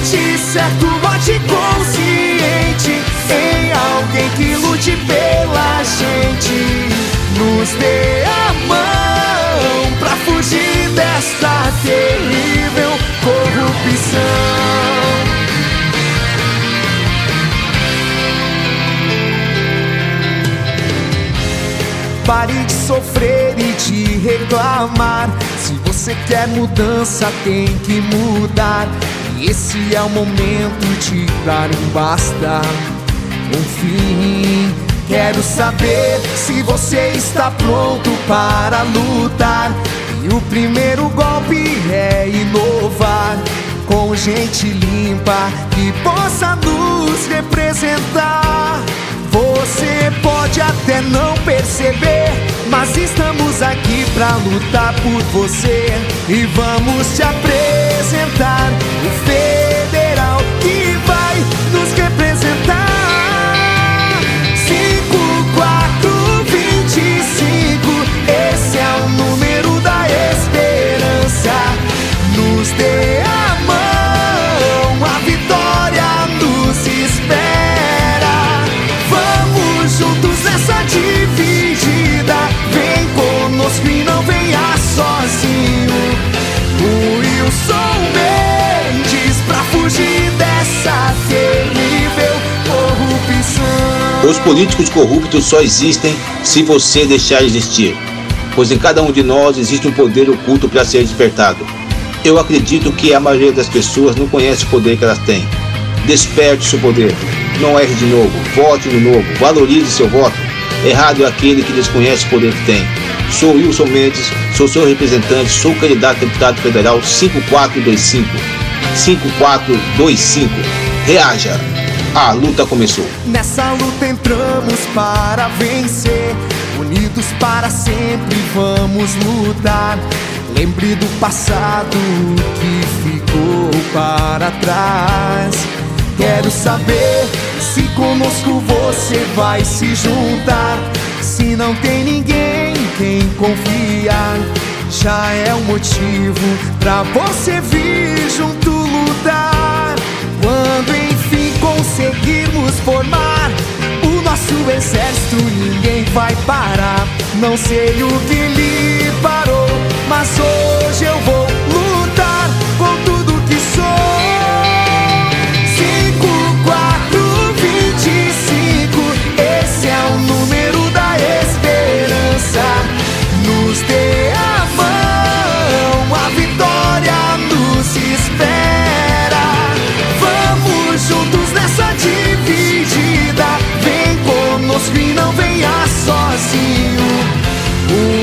vote certo, vote consciente em alguém que lute pela gente. Nos dê a mão pra fugir desta terrível corrupção. Pare de sofrer e de reclamar. Se você quer mudança, tem que mudar. E esse é o momento de dar um basta, um fim. Quero saber se você está pronto para lutar. E o primeiro golpe é inovar com gente limpa que possa nos representar. Você pode até não perceber, mas estamos aqui pra lutar por você. E vamos te apresentar o federal que vai nos representar. 5425, esse é o número da esperança. Nos dê a mão, a vitória nos espera. Vamos juntos nessa dividida. Vem conosco e não venha sozinho. O Wilson Mendes pra fugir dessa terrível corrupção. Os políticos corruptos só existem se você deixar existir, pois em cada um de nós existe um poder oculto para ser despertado. Eu acredito que a maioria das pessoas não conhece o poder que elas têm. Desperte seu poder. Não erre de novo. Vote de novo. Valorize seu voto. Errado é aquele que desconhece o poder que tem. Sou Wilson Mendes, sou seu representante, sou candidato a deputado federal 5425. 5425. Reaja. A luta começou. Nessa luta entramos para vencer. Unidos para sempre vamos lutar. Lembre do passado que ficou para trás. Quero saber se conosco você vai se juntar. Se não tem ninguém quem confiar, já é um motivo pra você vir junto lutar. Quando enfim conseguirmos formar o nosso exército, ninguém vai parar. Não sei o que lhe parou, mas hoje eu vou lutar com tudo que sou. 5425, esse é o número da esperança. Nos dê a mão, a vitória nos espera. Vamos juntos nessa dividida. Vem conosco e não venha sozinho. O